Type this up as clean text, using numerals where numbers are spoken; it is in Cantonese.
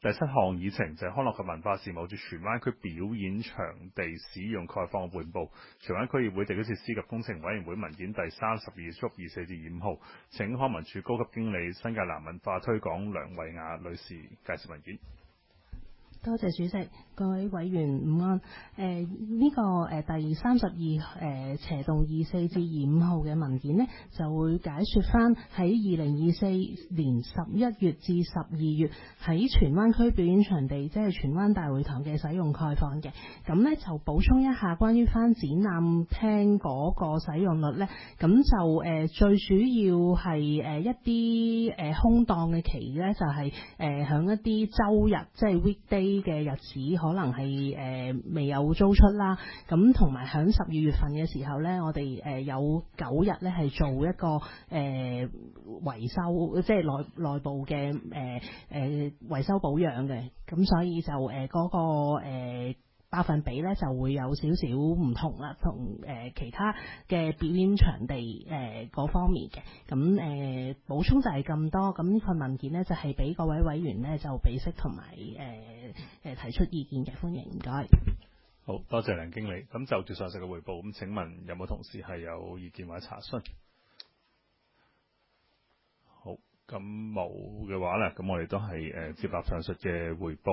第7項議程就係康樂及文化事務處荃灣區表演場地使用概況嘅匯報。荃灣區議會地區設施及工程委員會文件第32/24至25號，請康文署高級經理新界南文化推廣梁慧雅女士介紹文件。 多謝主席，各位委員午安。呢個第32動24至25號嘅文件呢，就會解說翻喺2024年11月至12月喺荃灣區表演場地，即係荃灣大會堂嘅使用概況嘅。咁呢就補充一下關於翻展覽廳嗰個使用率呢，咁就最主要係一啲空檔嘅期呢，就係響一啲週日，即係 weekday嘅日子可能係未有租出啦，咁同埋喺12月份嘅時候呢，我哋有9日呢係做一個維修，即係內部嘅維修保養嘅，咁所以就嗰個百分比呢就會有少少唔同啦，同其他嘅表演場地嗰方面嘅。咁補充就係咁多。咁呢份文件呢，就係俾各位委員呢就俾識同埋提出意見嘅，歡迎，唔該。 好多謝梁經理。咁就住上述嘅彙報，咁請問有冇同事係有意見或者查詢？好，咁冇嘅話呢，咁我哋都係接納上述嘅彙報。